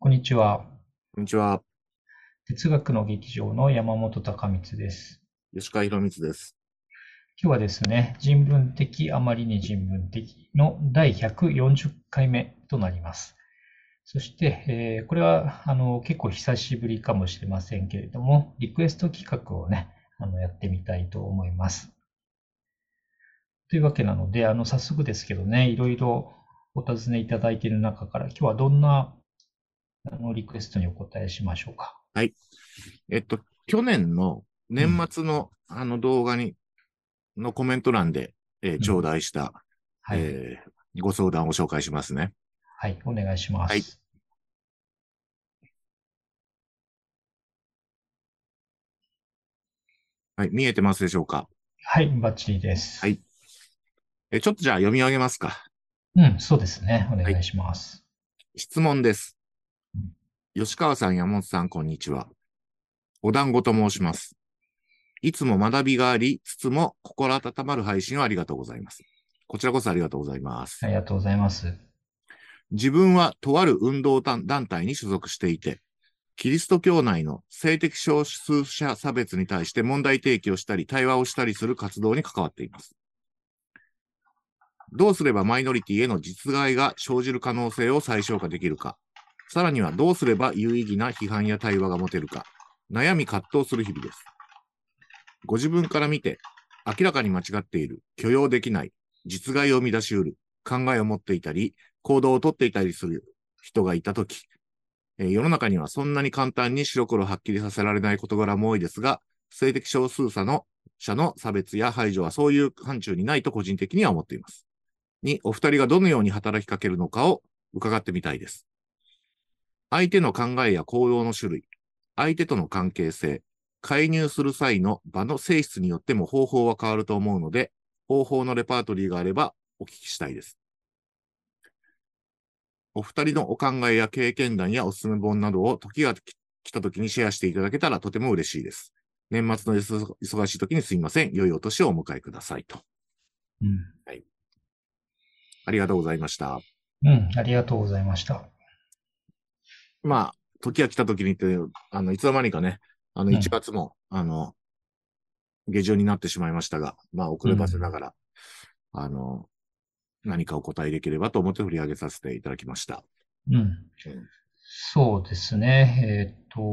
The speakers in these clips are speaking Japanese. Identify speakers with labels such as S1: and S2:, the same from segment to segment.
S1: こんにちは。
S2: こんにちは。
S1: 哲学の劇場の山本隆光です。
S2: 吉川博光です。
S1: 今日はですね、人文的、あまりに人文的の第140回目となります。そして、これは結構久しぶりかもしれませんけれども、リクエスト企画をね、やってみたいと思います。というわけなので、早速ですけどね、いろいろお尋ねいただいている中から、今日はどんなリクエストにお答えしましょうか。
S2: はい。去年の年
S1: うん。
S2: 末の動画のコメント欄で、頂
S1: うん。
S2: 戴した、
S1: はい。
S2: ご相談を紹介しますね。
S1: はい。お願いしま
S2: はい。
S1: す。
S2: はい。見えてますでしょうか？
S1: はい、バッチリです。
S2: はい。ちょっとじゃあ読み上げますか。
S1: うん、そうですね。お
S2: はい。
S1: 願いします。
S2: 質問です。
S1: うん、
S2: 吉川さん、山本さん、こんにちは。お団子と申します。いつも学びがありつつも心温まる配信をありがとうございます。こちらこそありがとうございます。
S1: ありがとうございます。
S2: 自分はとある運動団体に所属していて、キリスト教内の性的少数者差別に対して問題提起をしたり、対話をしたりする活動に関わっています。どうすればマイノリティへの実害が生じる可能性を最小化できるか、さらにはどうすれば有意義な批判や対話が持てるか、悩み葛藤する日々です。ご自分から見て、明らかに間違っている、許容できない、実害を生み出し得る、考えを持っていたり、行動をとっていたりする人がいたとき、世の中にはそんなに簡単に白黒はっきりさせられない事柄も多いですが、性的少数者の差別や排除はそういう範疇にないと個人的には思っています。に、お二人がどのように働きかけるのかを伺ってみたいです。相手の考えや行動の種類、相手との関係性、介入する際の場の性質によっても方法は変わると思うので、方法のレパートリーがあればお聞きしたいです。お二人のお考えや経験談やおすすめ本などを時が来た時にシェアしていただけたらとても嬉しいです。年末の忙しい時にすいません。良いお年をお迎えくださいと。
S1: うん。
S2: はい。ありがとうございました。
S1: うん、ありがとうございました。
S2: まあ、時が来た時にって、いつの間にかね、1
S1: うん。
S2: 月も、下旬になってしまいましたが、まあ、遅ればせな
S1: うん。
S2: がら、あの、何かお答えできればと思って振り上げさせていただきました。
S1: うん。
S2: うん。
S1: そうですね。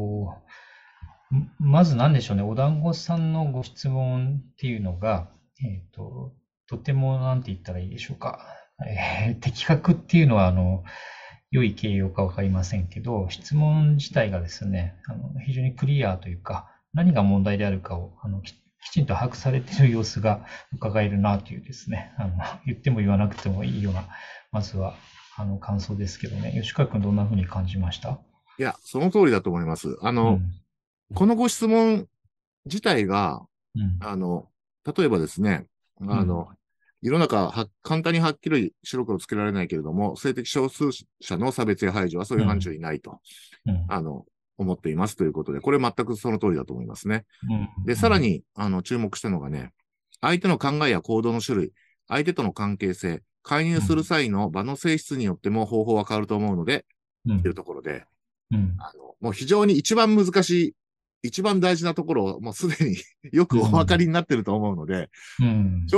S1: まず何でしょうね。お団子さんのご質問っていうのが、えっと、とてもなんて言ったらいいでしょうか。的確っていうのは、良い形容かわかりませんけど、質問自体がですね、非常にクリアというか、何が問題であるかを、きちんと把握されている様子が伺えるなというですね、言っても言わなくてもいいような、まずは、感想ですけどね。吉川君どんな風に感じました？
S2: いや、その通りだと思います。
S1: うん。
S2: このご質問自体が、
S1: うん。
S2: あの、例えばですね、
S1: うん。
S2: 世の中は簡単にはっきり白黒つけられないけれども、性的少数者の差別や排除はそういう範疇
S1: うん。
S2: にないと、
S1: うん。
S2: あの、思っていますということで、これ全くその通りだと思いますね。
S1: うん。
S2: で、さらに、注目したのがね、相手の考えや行動の種類、相手との関係性、介入する
S1: うん。
S2: 際の場の性質によっても方法は変わると思うので、という
S1: うん。
S2: ところで、
S1: うん。
S2: もう非常に一番難しい、一番大事なところをもうすでによくお分か
S1: うん。
S2: りになってると思うので、
S1: うん。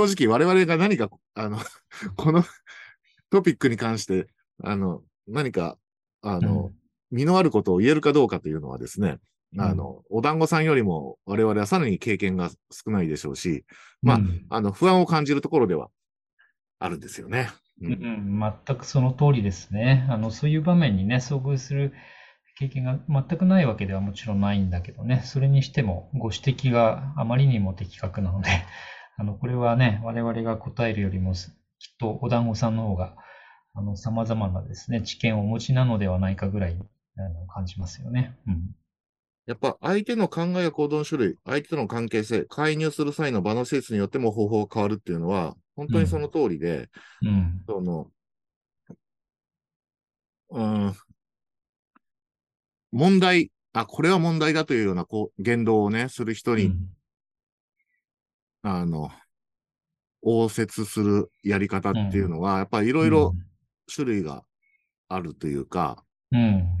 S2: 正直我々が何か、このトピックに関して、何か、あの、
S1: うん。
S2: 身のあることを言えるかどうかというのはですね、
S1: うん。
S2: お団子さんよりも我々はさらに経験が少ないでしょうし、まあ、
S1: うん。
S2: 不安を感じるところではあるんですよね。うん。
S1: うん、全くその通りですね。そういう場面にね、遭遇する経験が全くないわけではもちろんないんだけどね、それにしてもご指摘があまりにも的確なので、これはね、我々が答えるよりもきっとお団子さんの方が、様々なですね、知見をお持ちなのではないかぐらいに感じますよね。うん。
S2: やっぱ相手の考えや行動の種類、相手との関係性、介入する際の場の性質によっても方法が変わるっていうのは、本当にその
S1: うん。
S2: 通りで、
S1: うん。
S2: その、うん、これは問題だというような言動をね、する人に、
S1: うん。
S2: あの、応接するやり方っていう
S1: うん。
S2: のは、やっぱりいろいろ
S1: うん。
S2: 種類があるというか、
S1: うん。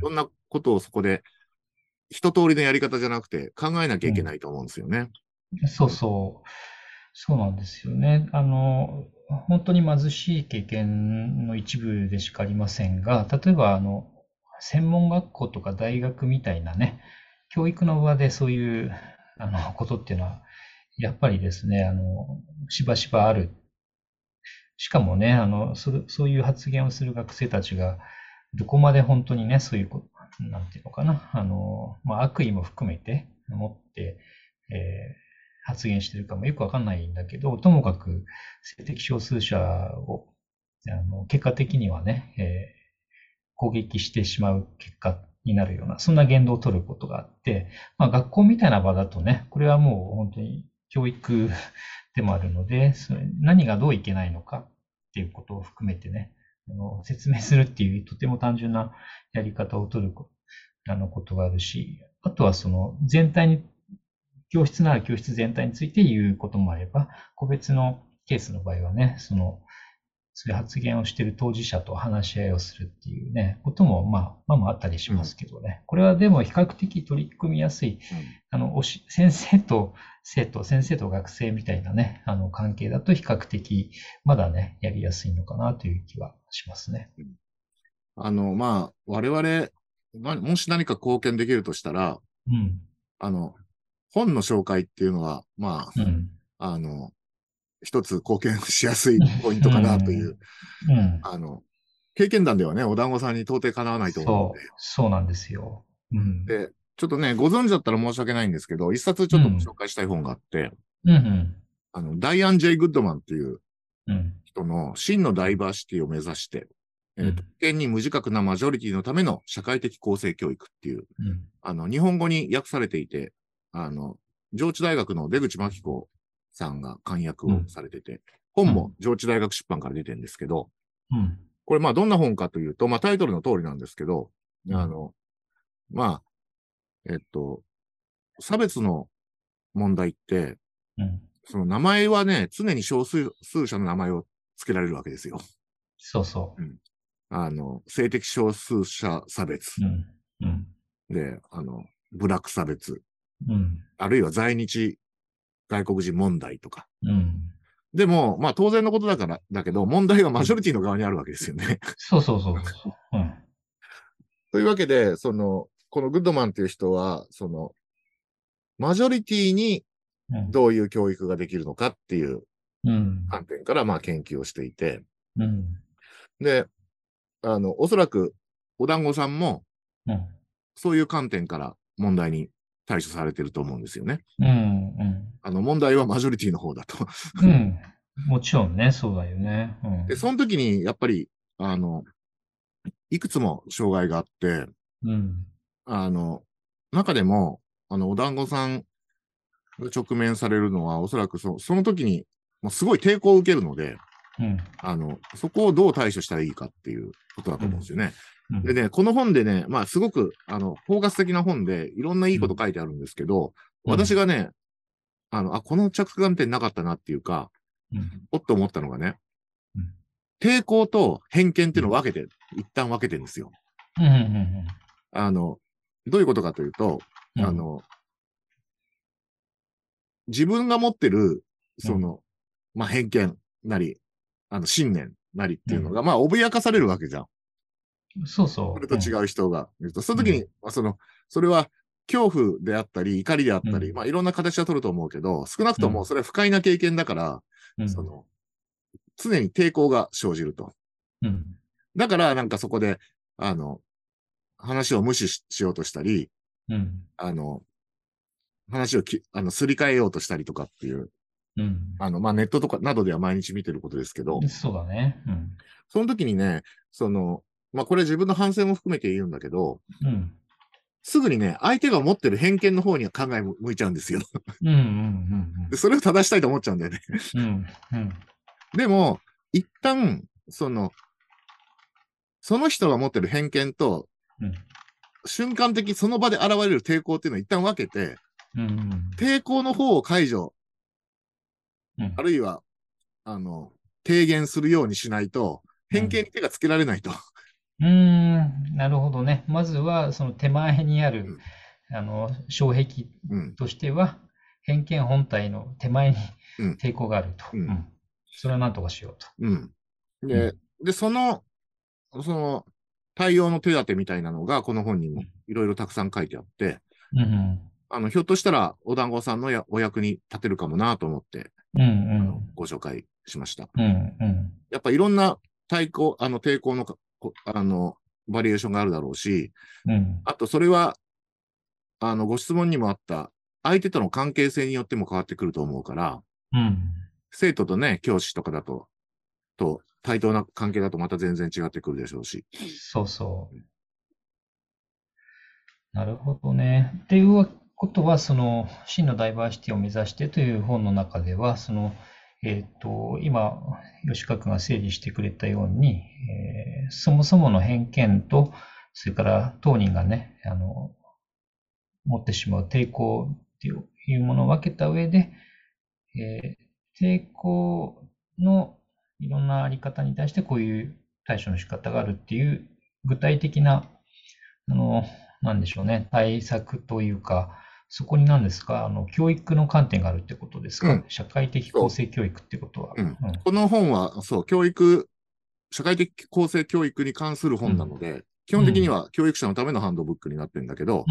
S2: いろんなことをそこで、一通りのやり方じゃなくて考えなきゃいけな
S1: うん。
S2: いと思うんですよね。
S1: そうそう。そうなんですよね。本当に貧しい経験の一部でしかありませんが、例えば、専門学校とか大学みたいなね、教育の場でそういう、ことっていうのは、やっぱりですね、しばしばある。しかもね、そういう発言をする学生たちが、どこまで本当にね、そういうなんていうのかな、悪意も含めて持って、発言してるかもよくわかんないんだけど、ともかく性的少数者を、結果的にはね、攻撃してしまう結果になるような、そんな言動を取ることがあって、まあ学校みたいな場だとね、これはもう本当に教育でもあるので、何がどういけないのかっていうことを含めてね、説明するっていうとても単純なやり方を取ることがあるし、あとはその全体に、教室なら教室全体について言うこともあれば、個別のケースの場合はね、そういう発言をしている当事者と話し合いをするっていうね、ことも、まああったりしま
S2: うん。
S1: すけどね。これはでも比較的取り組みやすい、
S2: うん。
S1: 先生と生徒、先生と学生みたいなね、関係だと比較的、まだね、やりやすいのかなという気はしますね。
S2: うん。我々、もし何か貢献できるとしたら、
S1: うん。
S2: あの、本の紹介っていうのは、
S1: うん。
S2: 一つ貢献しやすいポイントかなという、
S1: うん。
S2: あの、経験談ではね、お団子さんに到底かなわないと思うので、
S1: そうなんですよ。うん。
S2: で、ちょっとね、ご存知だったら申し訳ないんですけど、一冊ちょっとご紹
S1: うん。
S2: 介したい本があって、
S1: うん。
S2: ダイアン・ジェイ・グッドマンっていう
S1: うん。
S2: 人の真のダイバーシティを目指して、
S1: うん。
S2: 権に無自覚なマジョリティのための社会的公正教育っていう、
S1: うん。
S2: 日本語に訳されていて、上智大学の出口真紀子さんが漢訳を
S1: うん。
S2: されてて、本も
S1: うん。
S2: 上智大学出版から出てるんですけど、
S1: うん。
S2: これどんな本かというと、タイトルの通りなんですけど、
S1: うん。
S2: あの、まあ、えっと、差別の問題って、
S1: うん。
S2: その名前はね、常に少数者の名前を付けられるわけですよ。
S1: そうそ
S2: うん。性的少数者差別
S1: う。うん。うん。
S2: で、ブラック差別、
S1: うん。
S2: あるいは在日外国人問題とか。
S1: うん。
S2: でも、当然のことだから、だけど、問題はマジョリティの側にあるわけですよね。
S1: そうそうそうそう。うん。
S2: というわけで、このグッドマンっていう人は、マジョリティに
S1: うん。
S2: どういう教育ができるのかっていう
S1: うん。
S2: 観点から、研究をしていて、
S1: うん。
S2: で、おそらく、お団子さんも、
S1: うん。
S2: そういう観点から問題に対処されてると思うんですよね。
S1: うん。
S2: 問題はマジョリティの方だと。
S1: うん。もちろんね、そうだよね。う
S2: で、
S1: ん。
S2: その時に、やっぱり、いくつも障害があって、
S1: うん。
S2: あの、中でも、お団子さんが直面されるのは、おそらくその時に、もうすごい抵抗を受けるので、
S1: うん。
S2: そこをどう対処したらいいかっていうことだと
S1: うん。
S2: 思うんですよね。
S1: うん。
S2: でね、この本でね、すごく、包括的な本で、いろんないいこと
S1: うん。
S2: 書いてあるんですけど、
S1: うん。
S2: 私がね、この着眼点なかったなっていうか、
S1: うん。
S2: おっと思ったのがね、
S1: うん。
S2: 抵抗と偏見っていうのを
S1: うん。
S2: 一旦分けてるんですよ。
S1: うん。うん。
S2: あの、どういうことかというと、
S1: うん。
S2: あの、自分が持ってる、
S1: うん。
S2: 偏見なり、信念なりって
S1: うん。
S2: いうのが、脅かされるわけじゃん。
S1: そうそう。うん。
S2: それと違う人がいると。その時に、
S1: うん。
S2: それは恐怖であったり、怒りであったり、
S1: うん。
S2: いろんな形は取ると思うけど、少なくとも
S1: うん。
S2: それは不快な経験だから、
S1: うん。
S2: その、常に抵抗が生じると。
S1: うん。
S2: だから、なんかそこで、あの、話を無視しようとしたり、
S1: うん。
S2: あの、話をすり替えようとしたりとかっていう、
S1: うん。
S2: ネットとかなどでは毎日見てることですけど、
S1: そうだね。うん。
S2: その時にね、その、これ自分の反省も含めて言うんだけど、
S1: うん。
S2: すぐにね、相手が持ってる偏見の方には考え向いちゃうんですよ。
S1: うん。うん。
S2: で、それを正したいと思っちゃうんだよね。
S1: うん。うん。うん。
S2: でも、一旦、その人が持ってる偏見と、
S1: うん。
S2: 瞬間的その場で現れる抵抗っていうのを一旦分けて、
S1: うん。
S2: 抵抗の方を解除、
S1: うん。
S2: あるいは、あの、低減するようにしないと、偏見
S1: うん。
S2: に手がつけられないと。
S1: なるほどね。まずは、その手前にある、
S2: うん。
S1: 障壁
S2: うん。
S1: としては、偏見本体の手前に
S2: うん。
S1: 抵抗があると。
S2: うん。
S1: うん。それを何とかしようと。
S2: うん。で、
S1: うん。
S2: その対応の手立てみたいなのが、この本にも
S1: うん。
S2: いろいろたくさん書いてあって、
S1: うん。
S2: ひょっとしたら、お団子さんのお役に立てるかもなと思って、
S1: うん。
S2: ご紹介しました。
S1: うん。うん。
S2: やっぱいろんな抵抗のバリエーションがあるだろうし、
S1: うん。
S2: あとそれは、ご質問にもあった、相手との関係性によっても変わってくると思うから、
S1: うん。
S2: 生徒とね、教師とかだと対等な関係だとまた全然違ってくるでしょうし。
S1: そうそう。なるほどね。っていうことは、真のダイバーシティを目指してという本の中では、今、吉川君が整理してくれたように、そもそもの偏見と、それから当人がね、持ってしまう抵抗っていうものを分けた上で、抵抗のいろんなあり方に対してこういう対処の仕方があるっていう具体的なあの、なんでしょうね、対策というか、そこに何ですか、教育の観点があるってことですか？
S2: うん、
S1: 社会的構
S2: そ
S1: 成教育ってことは。
S2: う。うん。
S1: うん。
S2: この本は、そう、社会的構成教育に関する
S1: うん。
S2: 本なので、基本的に
S1: うん。
S2: は教育者のためのハンドブックになってるんだけど、
S1: うん。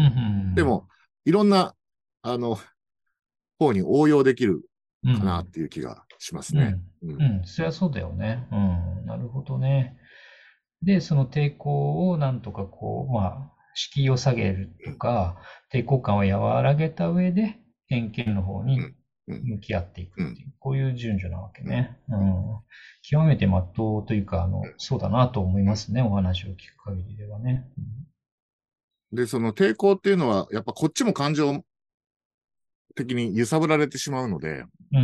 S2: でも、いろんな、あの、方に応用できる
S1: うん。う
S2: かなっ
S1: ん。
S2: ていう気がしますね。
S1: うん。
S2: うん。
S1: うん。そりゃそうだよね。うん。なるほどね。で、その抵抗をなんとか敷居を下げる
S2: うん。
S1: とか、抵抗感を和らげた上で、偏見の方に
S2: うん。うん。
S1: 向き合っていく
S2: うん。
S1: っていう、こういう順序なわけ
S2: うん。
S1: ね。うん。極めて真っ当というか、そうだなと思い
S2: うん。
S1: ますね、お話を聞く限りではね。
S2: で、その抵抗っていうのは、やっぱこっちも感情的に揺さぶられてしまうので、
S1: うん。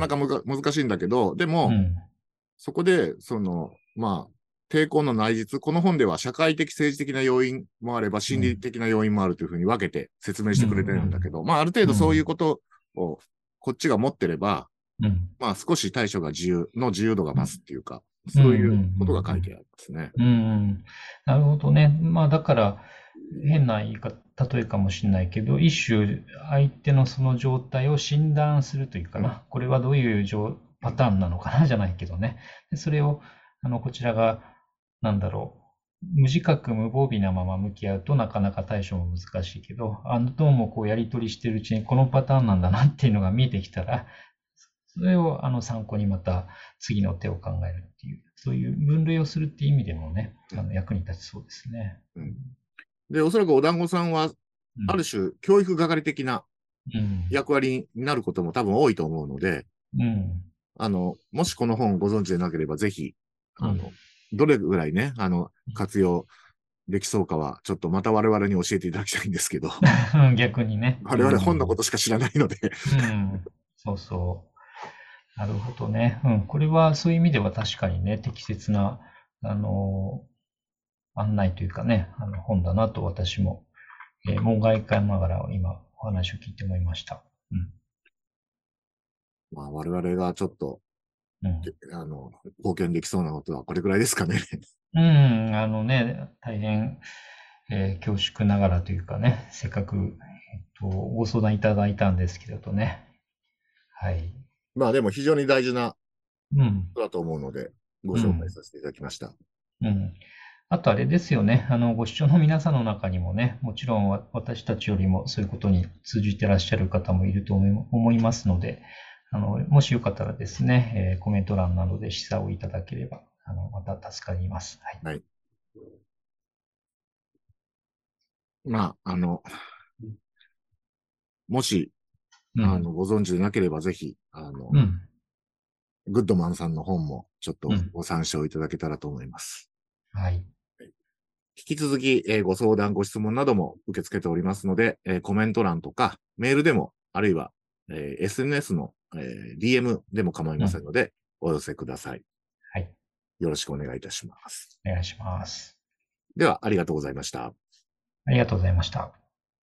S2: なかなか難しいんだけど、でも、
S1: うん。
S2: そこで、抵抗の内実、この本では社会的、政治的な要因もあれば、心理
S1: うん。
S2: 的な要因もあるというふうに分けて説明し
S1: うん。う
S2: てくれてるんだけど、まあ、ある程度そういう
S1: ん。
S2: ことをこっちが持ってれば、
S1: うん。
S2: まあ、少し対処が自由度が増すっていうか、
S1: うん。うん。
S2: そういうことが書いてありますね。
S1: うん。うん。なるほどね。まあ、だから、変な例えかもしれないけど、一種相手のその状態を診断するというか
S2: うん。
S1: な、これはどういう
S2: うん。
S1: パターンなのかなじゃないけどね。でそれを、こちらが、なんだろ無自覚無防備なまま向き合うとなかなか対処も難しいけど、どうもこうやり取りしてるうちにこのパターンなんだなっていうのが見えてきたら、それを参考にまた次の手を考えるっていう、そういう分類をするっていう意味でもね、
S2: うん。
S1: 役に立ちそうですね。
S2: うん。で、おそらくお団子さんは、
S1: うん。
S2: ある種、教育係的な
S1: うん。
S2: 役割になることも多分多いと思うので、
S1: うん。
S2: もしこの本をご存知でなければ、ぜひ、
S1: うん。
S2: どれぐらいね、活用できそうかは、ちょっとまた我々に教えていただきたいんですけど、
S1: 逆にね。
S2: 我
S1: う
S2: 々本のこ
S1: ん。
S2: としか知らないので、
S1: うん。そうそう。なるほどね。うん。これはそういう意味では確かにね、適切な、あの、案内というかね、本だなと私も、門外漢ながら今お話を聞いて思いました。うん。
S2: まあ、我々がちょっと、
S1: うん。
S2: 貢献できそうなことはこれぐらいですかね。
S1: うん。大変、恐縮ながらというかね、せっかく、ご相談いただいたんですけれどね。はい。
S2: まあ、でも非常に大事な
S1: うん。
S2: ことだと思うので、ご紹介
S1: うん。
S2: させていただきました。
S1: うん。あとあれですよね。ご視聴の皆さんの中にもね、もちろん私たちよりもそういうことに通じてらっしゃる方もいると思いますので、もしよかったらですね、コメント欄などで示唆をいただければ、また助かります。はい。
S2: はい。まあ、もし、
S1: うん。
S2: ご存知でなければ、ぜひ、
S1: うん。
S2: グッドマンさんの本もちょっと
S1: うん。
S2: ご参照いただけたらと思います。
S1: はい。
S2: 引き続き、ご相談、ご質問なども受け付けておりますので、コメント欄とかメールでも、あるいは、SNS の、DM でも構い
S1: うん。
S2: ませんので、お寄せください。
S1: はい。
S2: よろしくお願いいたします。
S1: お願いします。
S2: では、ありがとうございました。
S1: ありがとうございました。